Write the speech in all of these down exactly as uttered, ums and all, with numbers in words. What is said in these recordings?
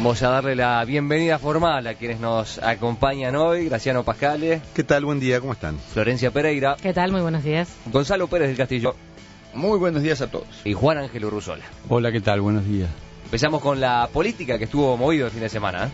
Vamos a darle la bienvenida formal a quienes nos acompañan hoy. Graciano Pascale. ¿Qué tal? Buen día, ¿cómo están? Florencia Pereira. ¿Qué tal? Muy buenos días. Gonzalo Pérez del Castillo. Muy buenos días a todos. Y Juan Ángel Urruzola. Hola, ¿qué tal? Buenos días. Empezamos con la política que estuvo movido el fin de semana. ¿eh?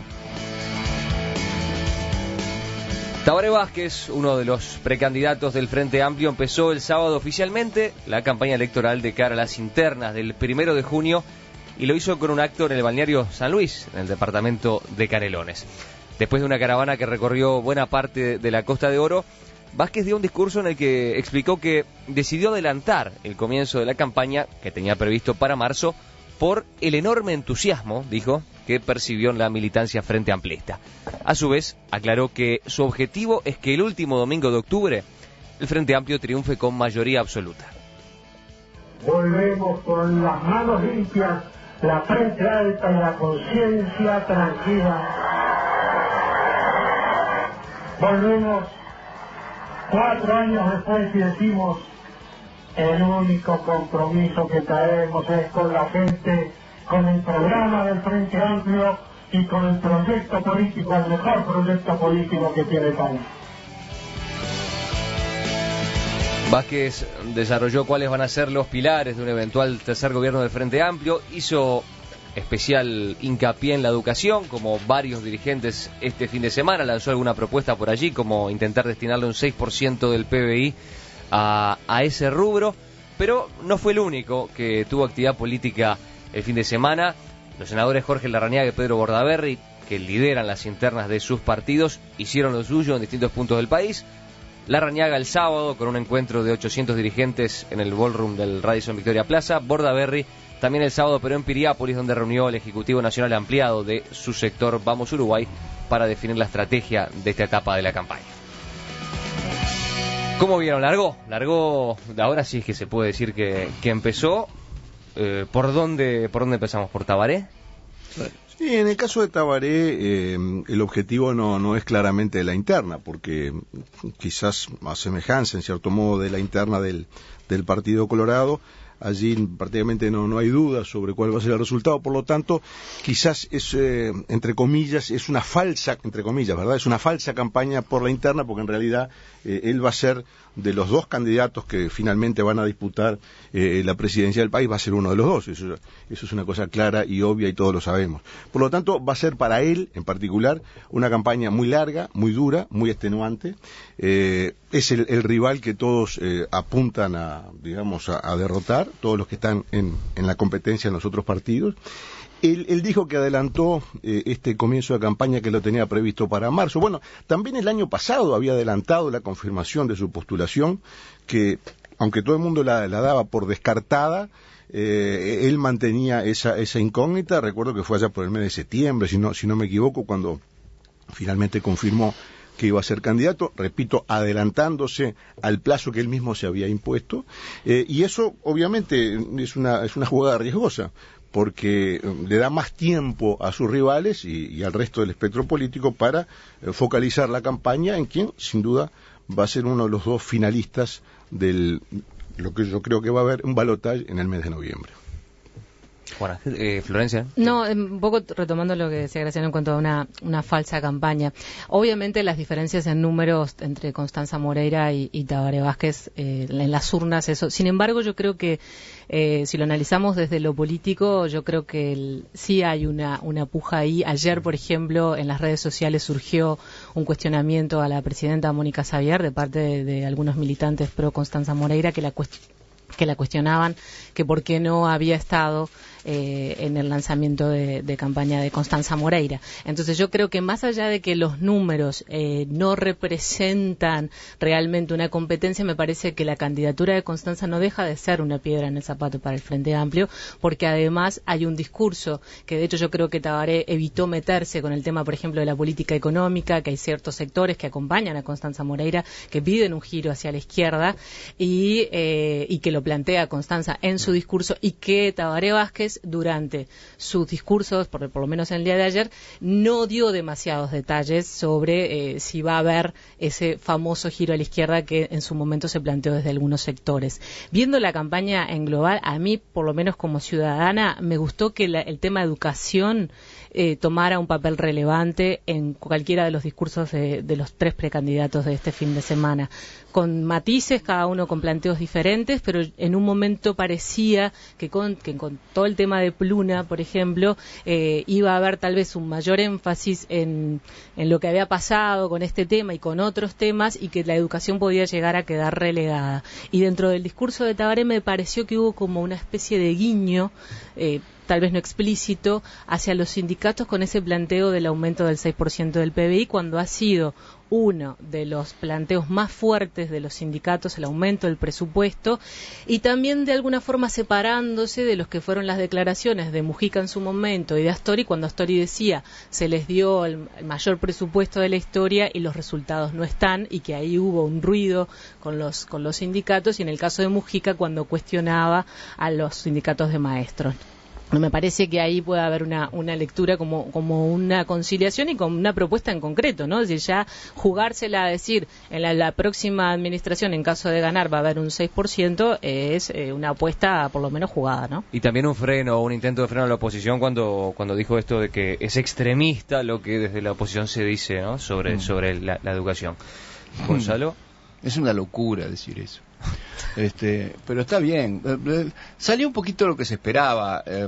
Tabaré Vázquez, uno de los precandidatos del Frente Amplio, empezó el sábado oficialmente la campaña electoral de cara a las internas del primero de junio y lo hizo con un acto en el balneario San Luis, en el departamento de Canelones. Después de una caravana que recorrió buena parte de la Costa de Oro, Vázquez dio un discurso en el que explicó que decidió adelantar el comienzo de la campaña que tenía previsto para marzo por el enorme entusiasmo, dijo, que percibió en la militancia frente amplista. A su vez, aclaró que su objetivo es que el último domingo de octubre el Frente Amplio triunfe con mayoría absoluta. Volvemos con las manos limpias, la frente alta y la conciencia tranquila. Volvemos cuatro años después y decimos, el único compromiso que traemos es con la gente, con el programa del Frente Amplio y con el proyecto político, el mejor proyecto político que tiene el país. Vázquez desarrolló cuáles van a ser los pilares de un eventual tercer gobierno del Frente Amplio, hizo especial hincapié en la educación, como varios dirigentes este fin de semana, lanzó alguna propuesta por allí, como intentar destinarle un seis por ciento del P B I a, a ese rubro, pero no fue el único que tuvo actividad política el fin de semana. Los senadores Jorge Larrañaga y Pedro Bordaberry, que lideran las internas de sus partidos, hicieron lo suyo en distintos puntos del país. Larrañaga el sábado con un encuentro de ochocientos dirigentes en el ballroom del Radisson Victoria Plaza. Bordaberry también el sábado, pero en Piriápolis, donde reunió el Ejecutivo Nacional ampliado de su sector Vamos Uruguay para definir la estrategia de esta etapa de la campaña. ¿Cómo vieron? Largó, largó, ahora sí es que se puede decir que, que empezó. Eh, ¿por dónde por dónde empezamos? ¿Por Tabaré? Sí, en el caso de Tabaré, eh, el objetivo no, no es claramente la interna, porque quizás a semejanza, en cierto modo, de la interna del, del Partido Colorado, allí prácticamente no, no hay duda sobre cuál va a ser el resultado, por lo tanto, quizás es, eh, entre comillas, es una falsa, entre comillas, ¿verdad? Es una falsa campaña por la interna, porque en realidad eh, él va a ser, de los dos candidatos que finalmente van a disputar eh, la presidencia del país, va a ser uno de los dos. Eso, eso es una cosa clara y obvia y todos lo sabemos. Por lo tanto, va a ser para él, en particular, una campaña muy larga, muy dura, muy extenuante. Eh, es el, el rival que todos eh, apuntan a, digamos, a, a derrotar, todos los que están en, en la competencia en los otros partidos. Él, él dijo que adelantó eh, este comienzo de campaña que lo tenía previsto para marzo. Bueno, también el año pasado había adelantado la confirmación de su postulación, que aunque todo el mundo la, la daba por descartada, eh, él mantenía esa, esa incógnita. Recuerdo que fue allá por el mes de septiembre, si no, si no me equivoco, cuando finalmente confirmó que iba a ser candidato, repito, adelantándose al plazo que él mismo se había impuesto, eh, y eso obviamente es una, es una jugada riesgosa, porque le da más tiempo a sus rivales y, y al resto del espectro político para eh, focalizar la campaña en quien, sin duda, va a ser uno de los dos finalistas del lo que yo creo que va a haber un balotaje en el mes de noviembre. Bueno, eh, Florencia. No, un poco retomando lo que decía Graciano en cuanto a una, una falsa campaña. Obviamente las diferencias en números entre Constanza Moreira y, y Tabaré Vázquez eh, en las urnas, eso. Sin embargo, yo creo que eh, si lo analizamos desde lo político, yo creo que el, sí hay una, una puja ahí. Ayer, por ejemplo, en las redes sociales surgió un cuestionamiento a la presidenta Mónica Xavier de parte de, de algunos militantes pro Constanza Moreira que la cuestionaban que la cuestionaban, que por qué no había estado eh, en el lanzamiento de, de campaña de Constanza Moreira. Entonces yo creo que más allá de que los números eh, no representan realmente una competencia, me parece que la candidatura de Constanza no deja de ser una piedra en el zapato para el Frente Amplio, porque además hay un discurso que de hecho yo creo que Tabaré evitó meterse con el tema, por ejemplo, de la política económica, que hay ciertos sectores que acompañan a Constanza Moreira, que piden un giro hacia la izquierda y, eh, y que lo plantea Constanza en su discurso, y que Tabaré Vázquez vez durante sus discursos, por, por lo menos en el día de ayer, no dio demasiados detalles sobre eh, si va a haber ese famoso giro a la izquierda que en su momento se planteó desde algunos sectores. Viendo la campaña en global, a mí, por lo menos como ciudadana, me gustó que la, el tema de educación eh, tomara un papel relevante en cualquiera de los discursos de, de los tres precandidatos de este fin de semana, con matices, cada uno con planteos diferentes, pero en un momento parecía que con, que con todo el tema de Pluna, por ejemplo, eh, iba a haber tal vez un mayor énfasis en, en lo que había pasado con este tema y con otros temas, y que la educación podía llegar a quedar relegada. Y dentro del discurso de Tabaré me pareció que hubo como una especie de guiño, eh, tal vez no explícito, hacia los sindicatos con ese planteo del aumento del seis por ciento del P B I, cuando ha sido uno de los planteos más fuertes de los sindicatos, el aumento del presupuesto, y también de alguna forma separándose de los que fueron las declaraciones de Mujica en su momento y de Astori, cuando Astori decía se les dio el, el mayor presupuesto de la historia y los resultados no están, y que ahí hubo un ruido con los, con los sindicatos, y en el caso de Mujica cuando cuestionaba a los sindicatos de maestros. Me parece que ahí puede haber una, una lectura como, como una conciliación y con una propuesta en concreto, ¿no? Es decir, ya jugársela a decir en la, la próxima administración, en caso de ganar, va a haber un seis por ciento, es eh, una apuesta por lo menos jugada, ¿no? Y también un freno, un intento de freno a la oposición cuando, cuando dijo esto de que es extremista lo que desde la oposición se dice, ¿no? Sobre, mm. sobre la, la educación. Gonzalo. Es una locura decir eso. Este, pero está bien. Salió un poquito lo que se esperaba. Eh,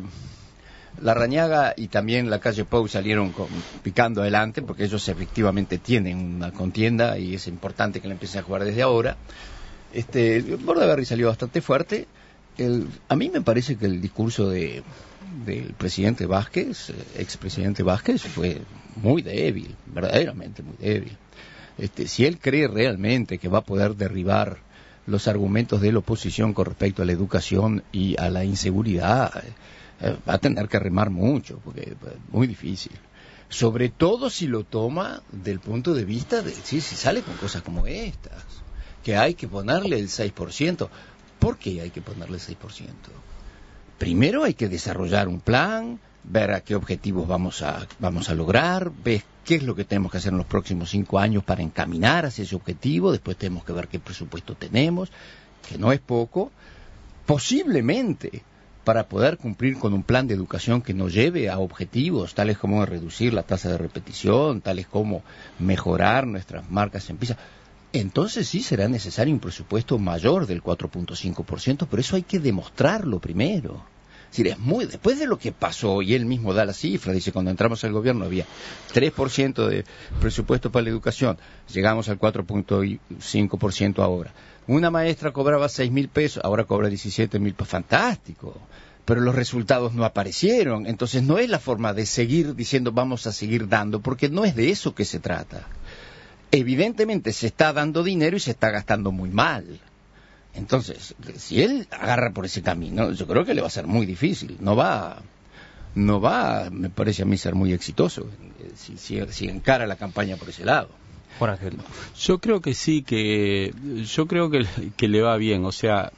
Larrañaga y también la calle Pou salieron con, picando adelante, porque ellos efectivamente tienen una contienda y es importante que la empiecen a jugar desde ahora. Este, Bordaberry salió bastante fuerte. El, a mí me parece que el discurso de del presidente Vázquez, expresidente Vázquez, fue muy débil, verdaderamente muy débil. Este, si él cree realmente que va a poder derribar los argumentos de la oposición con respecto a la educación y a la inseguridad, eh, va a tener que remar mucho, porque es muy difícil. Sobre todo si lo toma del punto de vista de si, si sale con cosas como estas, que hay que ponerle el seis por ciento. ¿Por qué hay que ponerle el seis por ciento? Primero hay que desarrollar un plan, ver a qué objetivos vamos a, vamos a lograr, ver qué es lo que tenemos que hacer en los próximos cinco años para encaminar hacia ese objetivo. Después tenemos que ver qué presupuesto tenemos, que no es poco, posiblemente para poder cumplir con un plan de educación que nos lleve a objetivos tales como reducir la tasa de repetición, tales como mejorar nuestras marcas en PISA. Entonces sí será necesario un presupuesto mayor del cuatro punto cinco por ciento, pero eso hay que demostrarlo primero. Es decir, es muy, después de lo que pasó, y él mismo da la cifra, dice, cuando entramos al gobierno había tres por ciento de presupuesto para la educación, llegamos al cuatro punto cinco por ciento ahora. Una maestra cobraba seis mil pesos, ahora cobra diecisiete mil pesos, fantástico, pero los resultados no aparecieron. Entonces no es la forma de seguir diciendo vamos a seguir dando, porque no es de eso que se trata. Evidentemente se está dando dinero y se está gastando muy mal. Entonces, si él agarra por ese camino, yo creo que le va a ser muy difícil. No va, no va, me parece a mí, ser muy exitoso si, si, si encara la campaña por ese lado. Juan Ángel. Yo creo que sí, que yo creo que, que le va bien. O sea,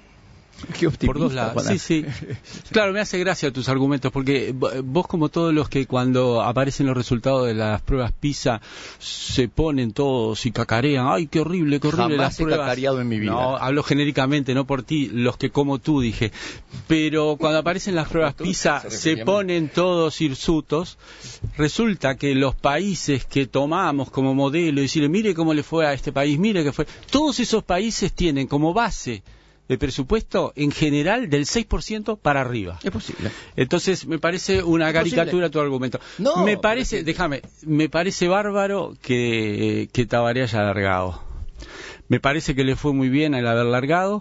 qué optimista, por dos lados. Sí, sí. Claro, me hace gracia tus argumentos, porque vos, como todos los que cuando aparecen los resultados de las pruebas PISA se ponen todos y cacarean, ay, qué horrible, qué horrible Jamás las pruebas. He cacareado en mi vida. No, hablo genéricamente, no por ti, los que como tú dije. Pero cuando aparecen las pruebas PISA se, se ponen todos hirsutos. Resulta que los países que tomamos como modelo y decirle, mire cómo le fue a este país, mire que fue, todos esos países tienen como base de presupuesto en general del seis por ciento para arriba. Es posible. Entonces me parece una caricatura tu argumento. No, me parece, déjame, me parece bárbaro que, que Tabaré haya largado. Me parece que le fue muy bien el haber largado,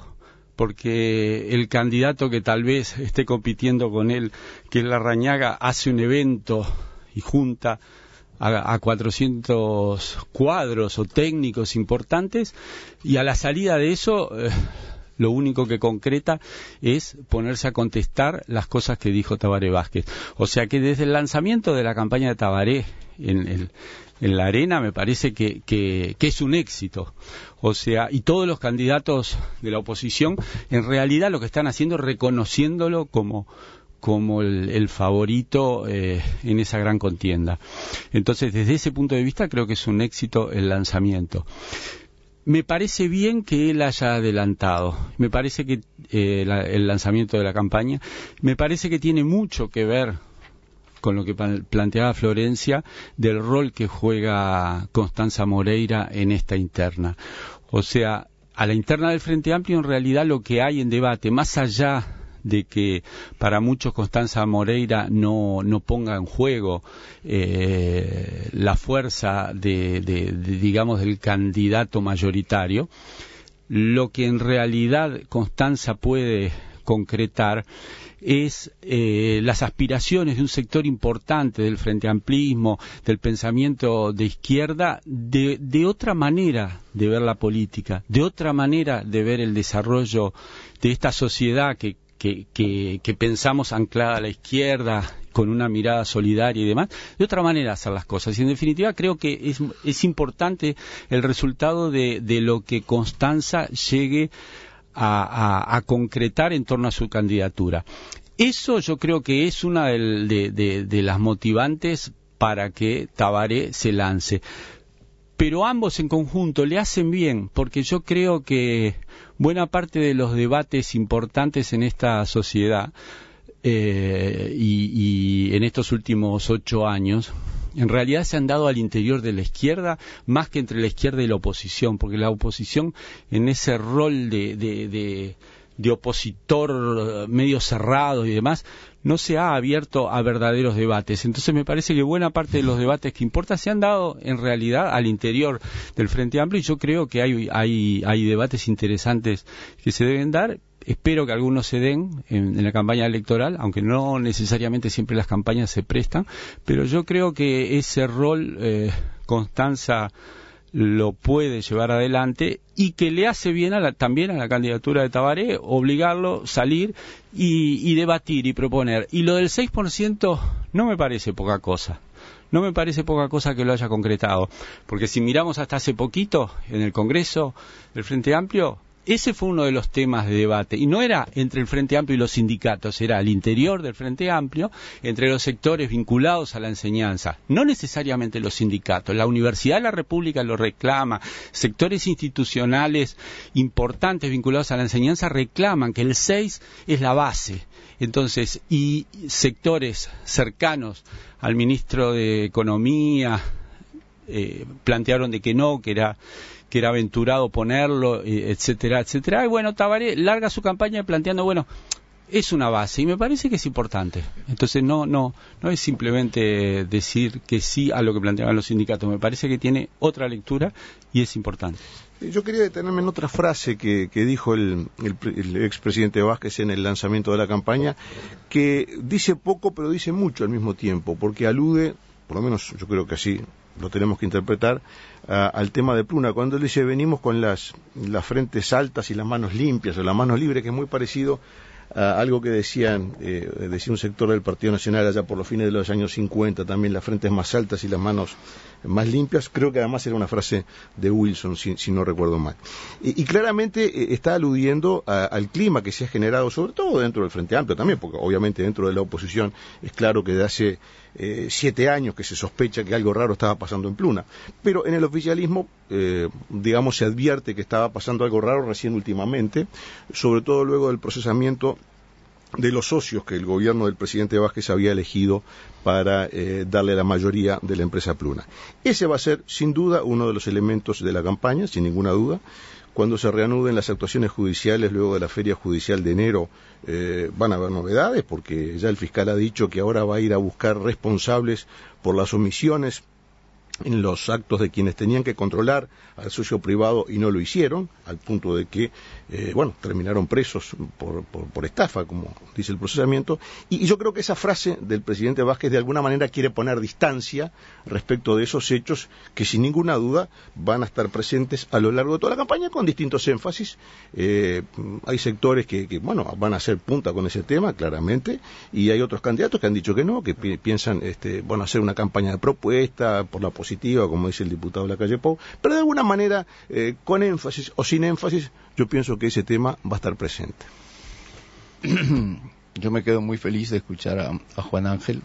porque el candidato que tal vez esté compitiendo con él, que es Larrañaga, hace un evento y junta a, a cuatrocientos cuadros o técnicos importantes, y a la salida de eso eh, lo único que concreta es ponerse a contestar las cosas que dijo Tabaré Vázquez. O sea que desde el lanzamiento de la campaña de Tabaré en, el, en la arena me parece que, que, que es un éxito. O sea, y todos los candidatos de la oposición en realidad lo que están haciendo es reconociéndolo como como el, el favorito eh, en esa gran contienda. Entonces, desde ese punto de vista, creo que es un éxito el lanzamiento. Me parece bien que él haya adelantado, me parece que eh, la, el lanzamiento de la campaña, me parece que tiene mucho que ver con lo que planteaba Florencia del rol que juega Constanza Moreira en esta interna. O sea, a la interna del Frente Amplio en realidad lo que hay en debate, más allá de que para muchos Constanza Moreira no, no ponga en juego eh, la fuerza de, de, de, digamos, del candidato mayoritario, lo que en realidad Constanza puede concretar es eh, las aspiraciones de un sector importante del frente amplismo, del pensamiento de izquierda, de, de otra manera de ver la política, de otra manera de ver el desarrollo de esta sociedad que Que, que, que pensamos anclada a la izquierda, con una mirada solidaria y demás, de otra manera hacer las cosas. Y en definitiva creo que es, es importante el resultado de, de lo que Constanza llegue a, a, a concretar en torno a su candidatura. Eso yo creo que es una de, de, de, de las motivantes para que Tabaré se lance. Pero ambos en conjunto le hacen bien, porque yo creo que buena parte de los debates importantes en esta sociedad eh, y, y en estos últimos ocho años, en realidad se han dado al interior de la izquierda más que entre la izquierda y la oposición, porque la oposición en ese rol de, de, de, de opositor medio cerrado y demás, no se ha abierto a verdaderos debates. Entonces me parece que buena parte de los debates que importan se han dado en realidad al interior del Frente Amplio, y yo creo que hay, hay, hay debates interesantes que se deben dar. Espero que algunos se den en, en la campaña electoral, aunque no necesariamente siempre las campañas se prestan, pero yo creo que ese rol eh, Constanza lo puede llevar adelante, y que le hace bien a la, también a la candidatura de Tabaré obligarlo, salir y, y debatir y proponer. Y lo del seis por ciento no me parece poca cosa. No me parece poca cosa que lo haya concretado, porque si miramos hasta hace poquito en el Congreso del Frente Amplio, ese fue uno de los temas de debate, y no era entre el Frente Amplio y los sindicatos, era al interior del Frente Amplio, entre los sectores vinculados a la enseñanza, no necesariamente los sindicatos. La Universidad de la República lo reclama, sectores institucionales importantes vinculados a la enseñanza reclaman que el seis es la base. Entonces, y sectores cercanos al ministro de Economía eh, plantearon de que no, que era que era aventurado ponerlo, etcétera, etcétera. Y bueno, Tabaré larga su campaña planteando, bueno, es una base, y me parece que es importante. Entonces no no no es simplemente decir que sí a lo que planteaban los sindicatos, me parece que tiene otra lectura y es importante. Yo quería detenerme en otra frase que, que dijo el, el, el expresidente Vázquez en el lanzamiento de la campaña, que dice poco pero dice mucho al mismo tiempo, porque alude, por lo menos yo creo que así lo tenemos que interpretar, uh, al tema de Pruna, cuando él dice venimos con las, las frentes altas y las manos limpias o las manos libres, que es muy parecido a algo que decían eh, decía un sector del Partido Nacional allá por los fines de los años cincuenta, también las frentes más altas y las manos más limpias. Creo que además era una frase de Wilson, si, si no recuerdo mal. Y, y claramente eh, está aludiendo a, al clima que se ha generado, sobre todo dentro del Frente Amplio también, porque obviamente dentro de la oposición es claro que de hace eh, siete años que se sospecha que algo raro estaba pasando en Pruna. Pero en el oficialismo, eh, digamos, se advierte que estaba pasando algo raro recién últimamente, sobre todo luego del procesamiento de los socios que el gobierno del presidente Vázquez había elegido para eh, darle la mayoría de la empresa Pruna. Ese va a ser, sin duda, uno de los elementos de la campaña, sin ninguna duda. Cuando se reanuden las actuaciones judiciales luego de la feria judicial de enero, eh, van a haber novedades, porque ya el fiscal ha dicho que ahora va a ir a buscar responsables por las omisiones en los actos de quienes tenían que controlar al socio privado y no lo hicieron, al punto de que, eh, bueno, terminaron presos por, por, por estafa, como dice el procesamiento. Y, y yo creo que esa frase del presidente Vázquez de alguna manera quiere poner distancia respecto de esos hechos que sin ninguna duda van a estar presentes a lo largo de toda la campaña con distintos énfasis. Eh, hay sectores que, que, bueno, van a hacer punta con ese tema, claramente, y hay otros candidatos que han dicho que no, que pi piensan, este, bueno, hacer una campaña de propuesta por la positiva, como dice el diputado Lacalle Pou, pero de alguna manera, eh, con énfasis o sin énfasis, yo pienso que ese tema va a estar presente. yo me quedo muy feliz de escuchar a, a Juan Ángel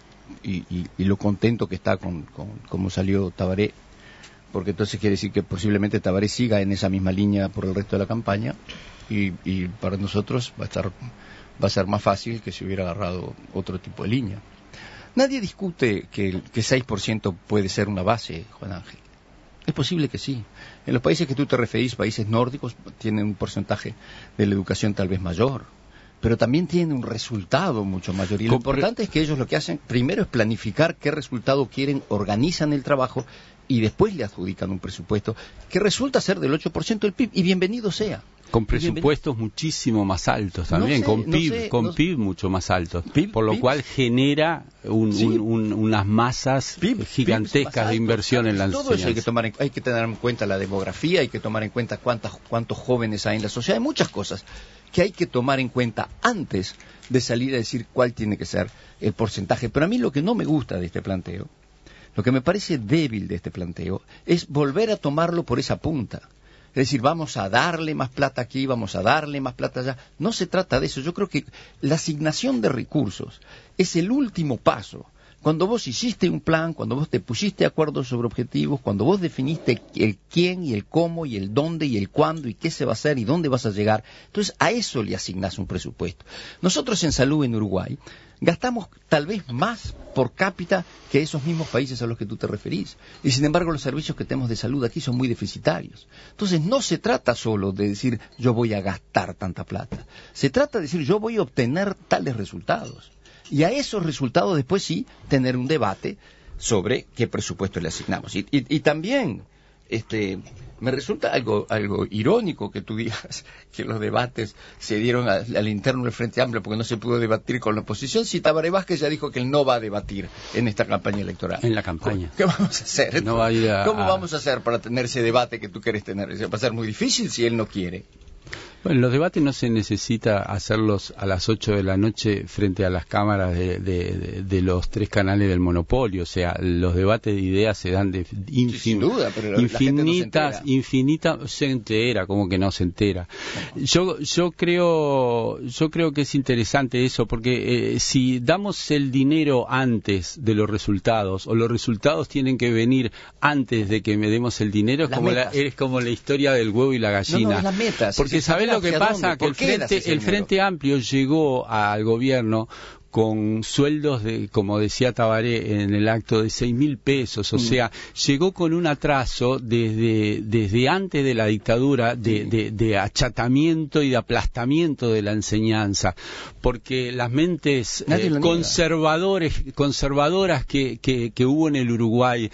y, y, y lo contento que está con, con cómo salió Tabaré, porque entonces quiere decir que posiblemente Tabaré siga en esa misma línea por el resto de la campaña y, y para nosotros va a estar va a ser más fácil que si hubiera agarrado otro tipo de línea. Nadie discute que el que seis por ciento puede ser una base, Juan Ángel. Es posible que sí. En los países que tú te referís, países nórdicos, tienen un porcentaje de la educación tal vez mayor, pero también tienen un resultado mucho mayor. Y lo importante es que ellos lo que hacen primero es planificar qué resultado quieren, organizan el trabajo y después le adjudican un presupuesto que resulta ser del ocho por ciento del P I B, y bienvenido sea. Con presupuestos muchísimo más altos también, no sé, con P I B, no sé, con no P I B mucho más altos, P I B, por lo P I B. Cual genera un, sí. un, un, unas masas P I B, gigantescas P I B de inversión en la enseñanza. Todo eso hay que tomar en, hay que tener en cuenta la demografía, hay que tomar en cuenta cuántas, cuántos jóvenes hay en la sociedad, hay muchas cosas que hay que tomar en cuenta antes de salir a decir cuál tiene que ser el porcentaje. Pero a mí lo que no me gusta de este planteo, lo que me parece débil de este planteo, es volver a tomarlo por esa punta. Es decir, vamos a darle más plata aquí, vamos a darle más plata allá. No se trata de eso. Yo creo que la asignación de recursos es el último paso. Cuando vos hiciste un plan, cuando vos te pusiste de acuerdo sobre objetivos, cuando vos definiste el quién y el cómo y el dónde y el cuándo y qué se va a hacer y dónde vas a llegar, entonces a eso le asignás un presupuesto. Nosotros en salud en Uruguay gastamos tal vez más por cápita que esos mismos países a los que tú te referís. Y sin embargo los servicios que tenemos de salud aquí son muy deficitarios. Entonces no se trata solo de decir yo voy a gastar tanta plata. Se trata de decir yo voy a obtener tales resultados. Y a esos resultados después sí tener un debate sobre qué presupuesto le asignamos. Y, y, y también este me resulta algo algo irónico que tú digas que los debates se dieron al, al interno del Frente Amplio porque no se pudo debatir con la oposición, si Tabaré Vázquez ya dijo que él no va a debatir en esta campaña electoral. En la campaña. ¿Qué vamos a hacer? No va a ir a, ¿Cómo a... vamos a hacer para tener ese debate que tú quieres tener? Va a ser muy difícil si él no quiere. Bueno, los debates no se necesita hacerlos a las ocho de la noche frente a las cámaras de, de, de, de los tres canales del monopolio. O sea, los debates de ideas se dan de infin, sí, sin duda, pero infinitas, no infinitas, se entera, como que no se entera. Yo, yo creo, yo creo que es interesante eso, porque eh, si damos el dinero antes de los resultados, o los resultados tienen que venir antes de que me demos el dinero, es, como la, es como la historia del huevo y la gallina. No, no, es la meta. Porque sabés lo que pasa, que el Frente, el Frente Amplio llegó al gobierno con sueldos de, como decía Tabaré en el acto, de seis mil pesos, o mm. sea, llegó con un atraso desde, desde antes de la dictadura de, sí. de, de achatamiento y de aplastamiento de la enseñanza, porque las mentes eh, conservadores, conservadoras que, que, que hubo en el Uruguay,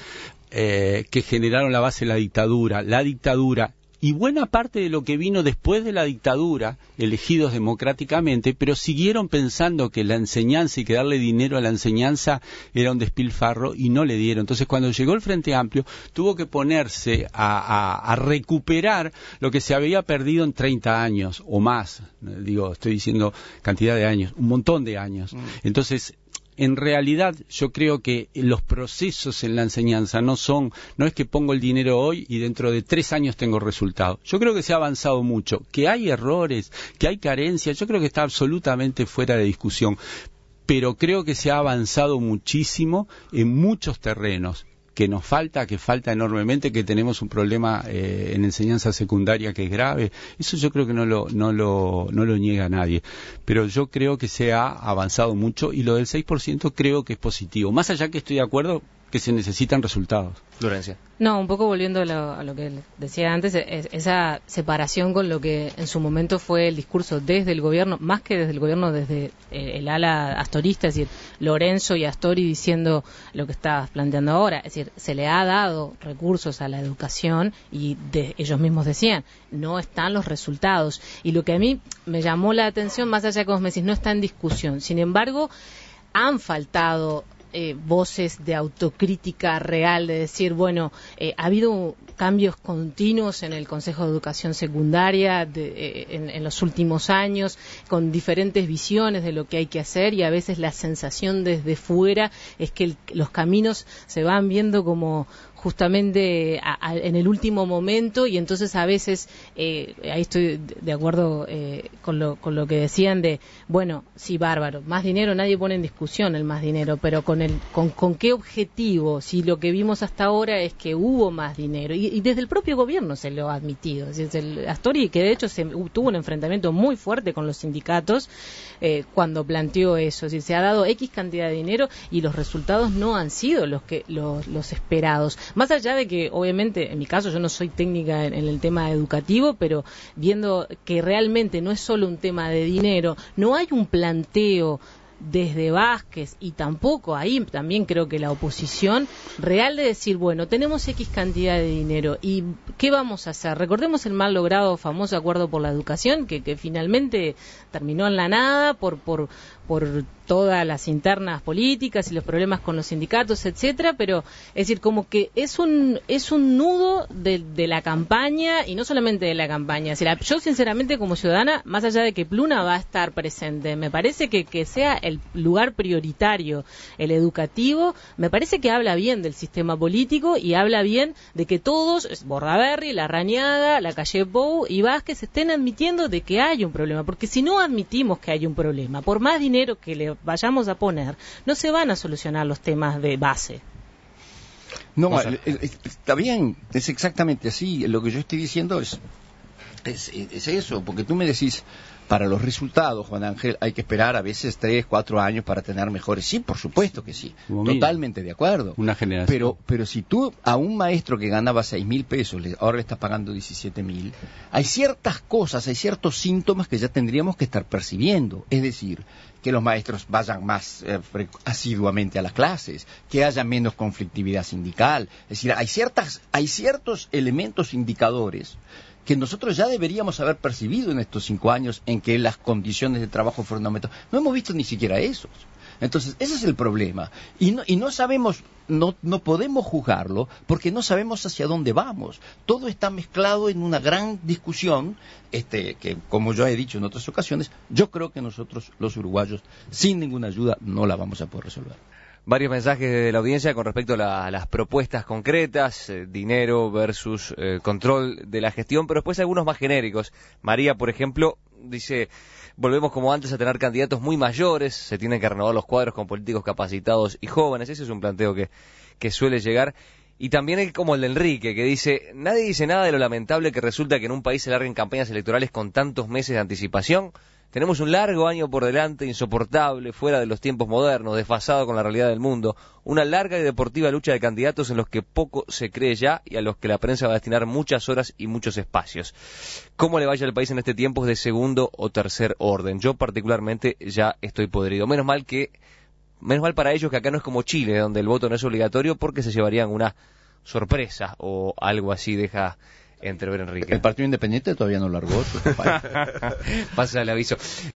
eh, que generaron la base de la dictadura, la dictadura, y buena parte de lo que vino después de la dictadura, elegidos democráticamente, pero siguieron pensando que la enseñanza y que darle dinero a la enseñanza era un despilfarro y no le dieron. Entonces, cuando llegó el Frente Amplio, tuvo que ponerse a, a, a recuperar lo que se había perdido en treinta años o más. Digo, estoy diciendo cantidad de años, un montón de años. Entonces, en realidad yo creo que los procesos en la enseñanza no son, no es que pongo el dinero hoy y dentro de tres años tengo resultados. Yo creo que se ha avanzado mucho, que hay errores, que hay carencias, yo creo que está absolutamente fuera de discusión, pero creo que se ha avanzado muchísimo en muchos terrenos. Que nos falta, que falta enormemente, que tenemos un problema eh, en enseñanza secundaria que es grave. Eso yo creo que no lo, no lo, no lo niega nadie. Pero yo creo que se ha avanzado mucho y lo del seis por ciento creo que es positivo. Más allá que estoy de acuerdo que se necesitan resultados. Florencia. No, un poco volviendo a lo, a lo que decía antes, es, esa separación con lo que en su momento fue el discurso desde el gobierno, más que desde el gobierno, desde eh, el ala astorista, es decir, Lorenzo y Astori diciendo lo que estabas planteando ahora, es decir, se le ha dado recursos a la educación y de, ellos mismos decían, no están los resultados. Y lo que a mí me llamó la atención, más allá de que vos me decís, no está en discusión, sin embargo, han faltado Eh, voces de autocrítica real, de decir, bueno, eh, ha habido cambios continuos en el Consejo de Educación Secundaria de, eh, en, en los últimos años, con diferentes visiones de lo que hay que hacer, y a veces la sensación desde fuera es que el, los caminos se van viendo como justamente a, a, en el último momento, y entonces a veces, eh, ahí estoy de acuerdo eh, con, lo, con lo que decían de, bueno, sí, bárbaro, más dinero, nadie pone en discusión el más dinero, pero con, el, con, con qué objetivo, si lo que vimos hasta ahora es que hubo más dinero, y, y desde el propio gobierno se lo ha admitido, es decir, el Astori, que de hecho se, tuvo un enfrentamiento muy fuerte con los sindicatos eh, cuando planteó eso, es decir, se ha dado X cantidad de dinero y los resultados no han sido los que los, los esperados. Más allá de que, obviamente, en mi caso yo no soy técnica en, en el tema educativo, pero viendo que realmente no es solo un tema de dinero, no hay un planteo desde Vázquez y tampoco ahí también creo que la oposición real de decir, bueno, tenemos X cantidad de dinero y ¿qué vamos a hacer? Recordemos el mal logrado famoso acuerdo por la educación que, que finalmente terminó en la nada por por por todas las internas políticas y los problemas con los sindicatos, etcétera, pero es decir, como que es un es un nudo de, de la campaña y no solamente de la campaña. Es decir, yo sinceramente como ciudadana, más allá de que Pluna va a estar presente, me parece que, que sea el lugar prioritario, el educativo, me parece que habla bien del sistema político y habla bien de que todos, Bordaberry, Larrañaga, la calle Pou y Vázquez estén admitiendo de que hay un problema, porque si no admitimos que hay un problema, por más dinero que le vayamos a poner, no se van a solucionar los temas de base. No, o sea, está bien, es exactamente así. Lo que yo estoy diciendo es, es, es eso, porque tú me decís, para los resultados, Juan Ángel, hay que esperar a veces tres, cuatro años para tener mejores. Sí, por supuesto que sí, Como totalmente mira, de acuerdo. Una generación. Pero, pero si tú a un maestro que ganaba seis mil pesos, le, ahora le estás pagando diecisiete mil, hay ciertas cosas, hay ciertos síntomas que ya tendríamos que estar percibiendo. Es decir, que los maestros vayan más eh, asiduamente a las clases, que haya menos conflictividad sindical. Es decir, hay ciertas, hay ciertos elementos indicadores que nosotros ya deberíamos haber percibido en estos cinco años en que las condiciones de trabajo fueron aumentadas. No hemos visto ni siquiera esos. Entonces, ese es el problema. Y no, y no sabemos, no, no podemos juzgarlo porque no sabemos hacia dónde vamos. Todo está mezclado en una gran discusión, este, que como yo he dicho en otras ocasiones, yo creo que nosotros, los uruguayos, sin ninguna ayuda, no la vamos a poder resolver. Varios mensajes de la audiencia con respecto a, la, a las propuestas concretas, eh, dinero versus eh, control de la gestión, pero después algunos más genéricos. María, por ejemplo, dice, volvemos como antes a tener candidatos muy mayores, se tienen que renovar los cuadros con políticos capacitados y jóvenes. Ese es un planteo que, que suele llegar. Y también hay como el de Enrique, que dice, nadie dice nada de lo lamentable que resulta que en un país se larguen campañas electorales con tantos meses de anticipación. Tenemos un largo año por delante, insoportable, fuera de los tiempos modernos, desfasado con la realidad del mundo. Una larga y deportiva lucha de candidatos en los que poco se cree ya y a los que la prensa va a destinar muchas horas y muchos espacios. Cómo le vaya al país en este tiempo es de segundo o tercer orden. Yo particularmente ya estoy podrido. Menos mal que, menos mal para ellos que acá no es como Chile, donde el voto no es obligatorio porque se llevarían una sorpresa o algo así, deja entrever Enrique. El Partido Independiente todavía no largó. Pasa el aviso.